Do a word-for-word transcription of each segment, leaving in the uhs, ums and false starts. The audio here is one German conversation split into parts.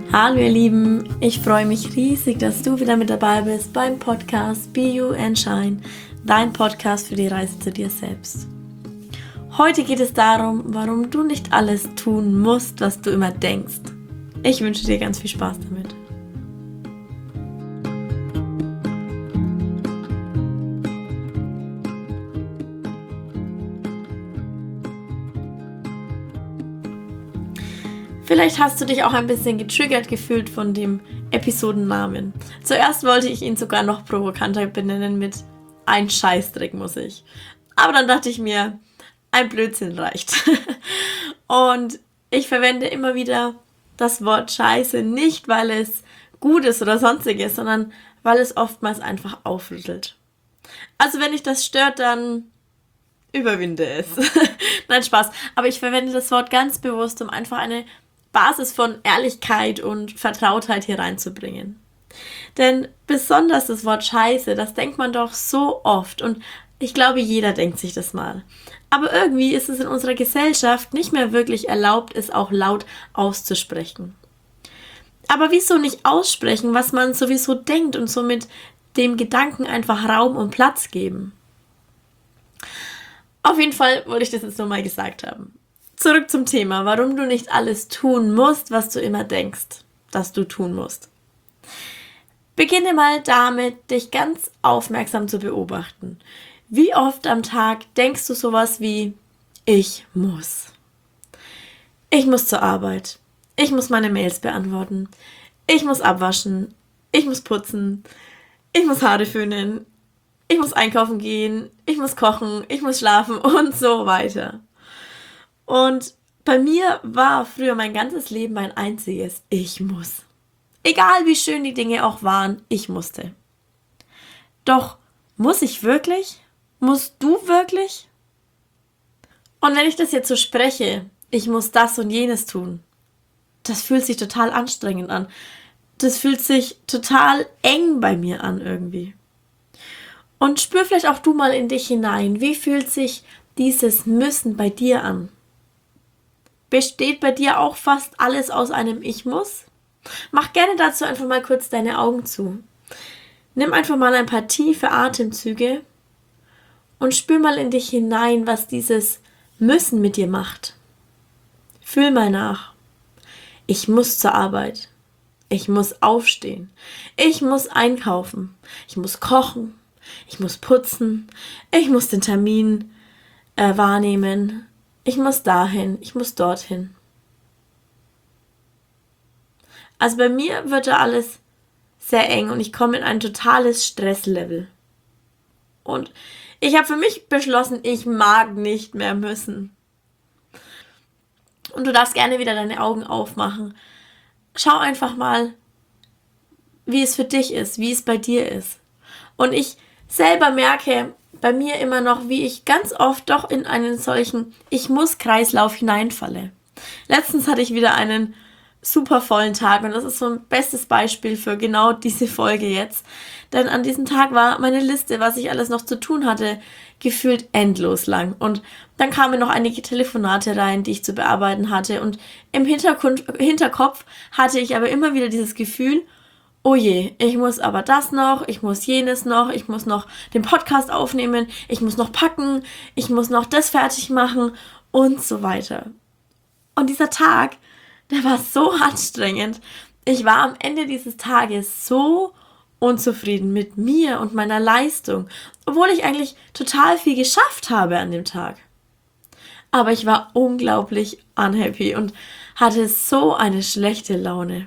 Hallo ihr Lieben, ich freue mich riesig, dass du wieder mit dabei bist beim Podcast Be You and Shine, dein Podcast für die Reise zu dir selbst. Heute geht es darum, warum du nicht alles tun musst, was du immer denkst. Ich wünsche dir ganz viel Spaß damit. Vielleicht hast du dich auch ein bisschen getriggert gefühlt von dem Episodennamen. Zuerst wollte ich ihn sogar noch provokanter benennen mit ein Scheißdreck muss ich. Aber dann dachte ich mir, ein Blödsinn reicht. Und ich verwende immer wieder das Wort Scheiße nicht, weil es gut ist oder sonstiges, sondern weil es oftmals einfach aufrüttelt. Also wenn dich das stört, dann überwinde es. Nein, Spaß. Aber ich verwende das Wort ganz bewusst, um einfach eine Basis von Ehrlichkeit und Vertrautheit hier reinzubringen. Denn besonders das Wort Scheiße, das denkt man doch so oft und ich glaube, jeder denkt sich das mal. Aber irgendwie ist es in unserer Gesellschaft nicht mehr wirklich erlaubt, es auch laut auszusprechen. Aber wieso nicht aussprechen, was man sowieso denkt und somit dem Gedanken einfach Raum und Platz geben? Auf jeden Fall wollte ich das jetzt nochmal gesagt haben. Zurück zum Thema, warum du nicht alles tun musst, was du immer denkst, dass du tun musst. Beginne mal damit, dich ganz aufmerksam zu beobachten. Wie oft am Tag denkst du sowas wie, ich muss. Ich muss zur Arbeit. Ich muss meine Mails beantworten. Ich muss abwaschen. Ich muss putzen. Ich muss Haare föhnen. Ich muss einkaufen gehen. Ich muss kochen. Ich muss schlafen und so weiter. Und bei mir war früher mein ganzes Leben ein einziges Ich muss. Egal wie schön die Dinge auch waren, ich musste. Doch, muss ich wirklich? Musst du wirklich? Und wenn ich das jetzt so spreche, ich muss das und jenes tun, das fühlt sich total anstrengend an. Das fühlt sich total eng bei mir an irgendwie. Und spür vielleicht auch du mal in dich hinein, wie fühlt sich dieses Müssen bei dir an? Besteht bei dir auch fast alles aus einem Ich muss? Mach gerne dazu einfach mal kurz deine Augen zu. Nimm einfach mal ein paar tiefe Atemzüge und spür mal in dich hinein, was dieses Müssen mit dir macht. Fühl mal nach. Ich muss zur Arbeit. Ich muss aufstehen. Ich muss einkaufen. Ich muss kochen. Ich muss putzen. Ich muss den Termin äh, wahrnehmen. Ich muss dahin, ich muss dorthin. Also bei mir wird da alles sehr eng und ich komme in ein totales Stresslevel. Und ich habe für mich beschlossen, ich mag nicht mehr müssen. Und du darfst gerne wieder deine Augen aufmachen. Schau einfach mal, wie es für dich ist, wie es bei dir ist. Und ich selber merke bei mir immer noch, wie ich ganz oft doch in einen solchen Ich-muss-Kreislauf hineinfalle. Letztens hatte ich wieder einen super vollen Tag und das ist so ein bestes Beispiel für genau diese Folge jetzt. Denn an diesem Tag war meine Liste, was ich alles noch zu tun hatte, gefühlt endlos lang. Und dann kamen noch einige Telefonate rein, die ich zu bearbeiten hatte. Und im Hintergrund, Hinterkopf hatte ich aber immer wieder dieses Gefühl, oh je, ich muss aber das noch, ich muss jenes noch, ich muss noch den Podcast aufnehmen, ich muss noch packen, ich muss noch das fertig machen und so weiter. Und dieser Tag, der war so anstrengend. Ich war am Ende dieses Tages so unzufrieden mit mir und meiner Leistung, obwohl ich eigentlich total viel geschafft habe an dem Tag. Aber ich war unglaublich unhappy und hatte so eine schlechte Laune.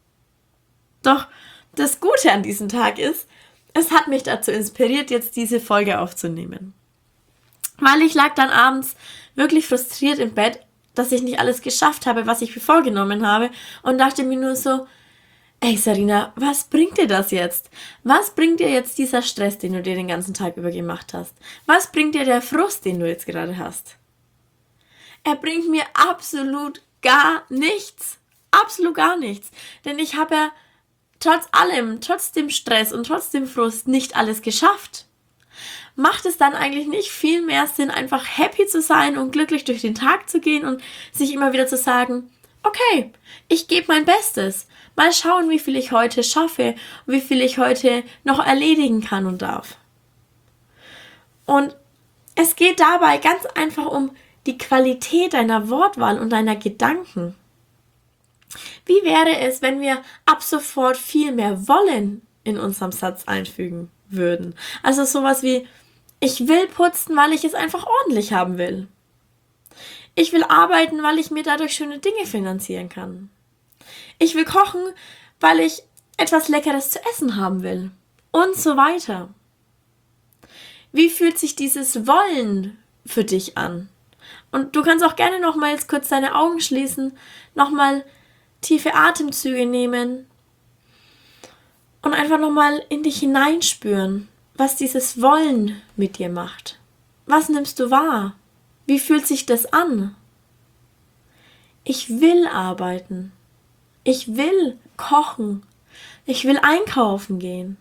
Doch das Gute an diesem Tag ist, es hat mich dazu inspiriert, jetzt diese Folge aufzunehmen. Weil ich lag dann abends wirklich frustriert im Bett, dass ich nicht alles geschafft habe, was ich mir vorgenommen habe und dachte mir nur so, ey Sarina, was bringt dir das jetzt? Was bringt dir jetzt dieser Stress, den du dir den ganzen Tag über gemacht hast? Was bringt dir der Frust, den du jetzt gerade hast? Er bringt mir absolut gar nichts. Absolut gar nichts. Denn ich habe ja trotz allem, trotz dem Stress und trotz dem Frust nicht alles geschafft. Macht es dann eigentlich nicht viel mehr Sinn, einfach happy zu sein und glücklich durch den Tag zu gehen und sich immer wieder zu sagen, okay, ich gebe mein Bestes. Mal schauen, wie viel ich heute schaffe, wie viel ich heute noch erledigen kann und darf. Und es geht dabei ganz einfach um die Qualität deiner Wortwahl und deiner Gedanken. Wie wäre es, wenn wir ab sofort viel mehr wollen in unserem Satz einfügen würden? Also sowas wie, ich will putzen, weil ich es einfach ordentlich haben will. Ich will arbeiten, weil ich mir dadurch schöne Dinge finanzieren kann. Ich will kochen, weil ich etwas Leckeres zu essen haben will. Und so weiter. Wie fühlt sich dieses Wollen für dich an? Und du kannst auch gerne nochmal jetzt kurz deine Augen schließen, nochmal tiefe Atemzüge nehmen und einfach nochmal in dich hineinspüren, was dieses Wollen mit dir macht. Was nimmst du wahr? Wie fühlt sich das an? Ich will arbeiten. Ich will kochen. Ich will einkaufen gehen.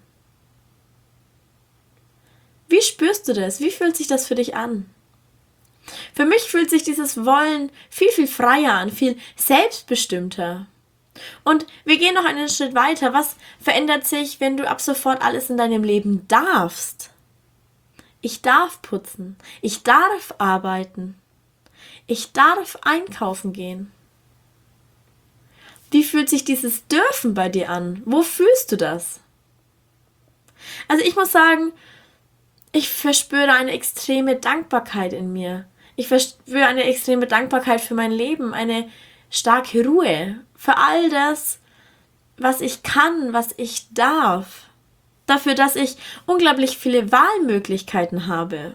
Wie spürst du das? Wie fühlt sich das für dich an? Für mich fühlt sich dieses Wollen viel, viel freier an, viel selbstbestimmter. Und wir gehen noch einen Schritt weiter. Was verändert sich, wenn du ab sofort alles in deinem Leben darfst? Ich darf putzen. Ich darf arbeiten. Ich darf einkaufen gehen. Wie fühlt sich dieses Dürfen bei dir an? Wo fühlst du das? Also ich muss sagen, ich verspüre eine extreme Dankbarkeit in mir. Ich verspüre eine extreme Dankbarkeit für mein Leben, eine starke Ruhe, für all das, was ich kann, was ich darf. Dafür, dass ich unglaublich viele Wahlmöglichkeiten habe.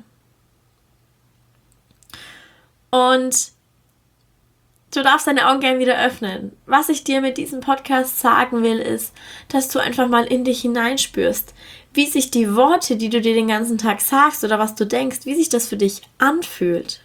Und du darfst deine Augen gerne wieder öffnen. Was ich dir mit diesem Podcast sagen will, ist, dass du einfach mal in dich hineinspürst, wie sich die Worte, die du dir den ganzen Tag sagst oder was du denkst, wie sich das für dich anfühlt.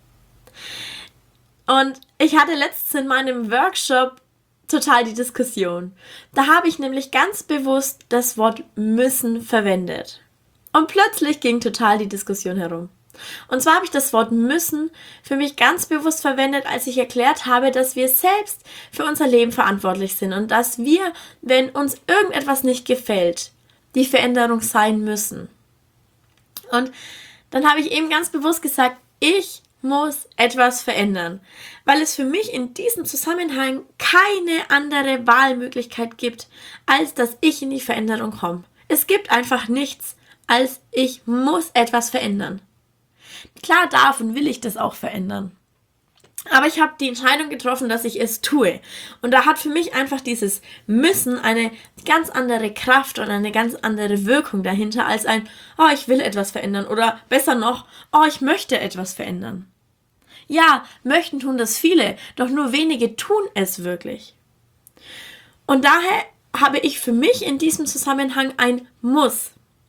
Und ich hatte letztens in meinem Workshop total die Diskussion. Da habe ich nämlich ganz bewusst das Wort müssen verwendet. Und plötzlich ging total die Diskussion herum. Und zwar habe ich das Wort müssen für mich ganz bewusst verwendet, als ich erklärt habe, dass wir selbst für unser Leben verantwortlich sind und dass wir, wenn uns irgendetwas nicht gefällt, die Veränderung sein müssen. Und dann habe ich eben ganz bewusst gesagt, ich muss etwas verändern, weil es für mich in diesem Zusammenhang keine andere Wahlmöglichkeit gibt, als dass ich in die Veränderung komme. Es gibt einfach nichts, als ich muss etwas verändern. Klar darf und will ich das auch verändern. Aber ich habe die Entscheidung getroffen, dass ich es tue. Und da hat für mich einfach dieses Müssen eine ganz andere Kraft und eine ganz andere Wirkung dahinter als ein, oh, ich will etwas verändern oder besser noch, oh, ich möchte etwas verändern. Ja, möchten tun das viele, doch nur wenige tun es wirklich. Und daher habe ich für mich in diesem Zusammenhang ein Muss.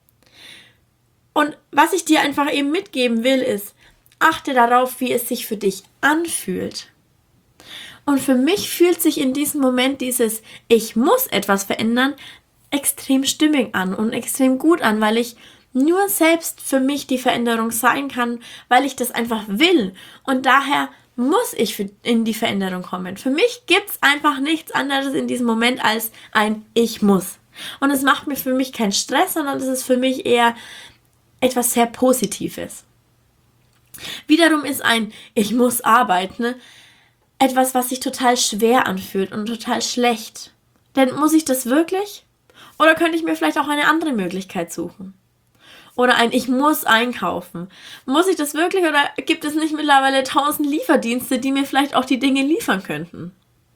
Und was ich dir einfach eben mitgeben will, ist, achte darauf, wie es sich für dich anfühlt. Und für mich fühlt sich in diesem Moment dieses Ich muss etwas verändern extrem stimmig an und extrem gut an, weil ich nur selbst für mich die Veränderung sein kann, weil ich das einfach will. Und daher muss ich in die Veränderung kommen. Für mich gibt es einfach nichts anderes in diesem Moment als ein Ich muss. Und es macht mir für mich keinen Stress, sondern es ist für mich eher etwas sehr Positives. Wiederum ist ein Ich muss arbeiten etwas, was sich total schwer anfühlt und total schlecht. Denn muss ich das wirklich? Oder könnte ich mir vielleicht auch eine andere Möglichkeit suchen? Oder ein Ich muss einkaufen. Muss ich das wirklich oder gibt es nicht mittlerweile tausend Lieferdienste, die mir vielleicht auch die Dinge liefern könnten?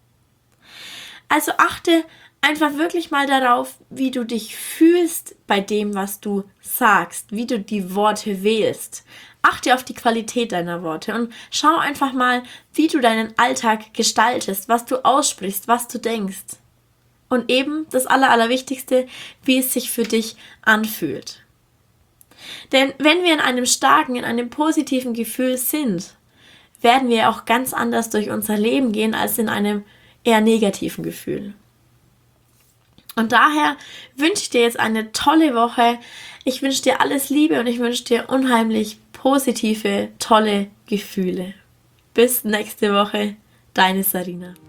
Also achte einfach wirklich mal darauf, wie du dich fühlst bei dem, was du sagst, wie du die Worte wählst. Achte auf die Qualität deiner Worte und schau einfach mal, wie du deinen Alltag gestaltest, was du aussprichst, was du denkst. Und eben das Aller, Allerwichtigste, wie es sich für dich anfühlt. Denn wenn wir in einem starken, in einem positiven Gefühl sind, werden wir auch ganz anders durch unser Leben gehen als in einem eher negativen Gefühl. Und daher wünsche ich dir jetzt eine tolle Woche. Ich wünsche dir alles Liebe und ich wünsche dir unheimlich positive, tolle Gefühle. Bis nächste Woche, deine Sarina.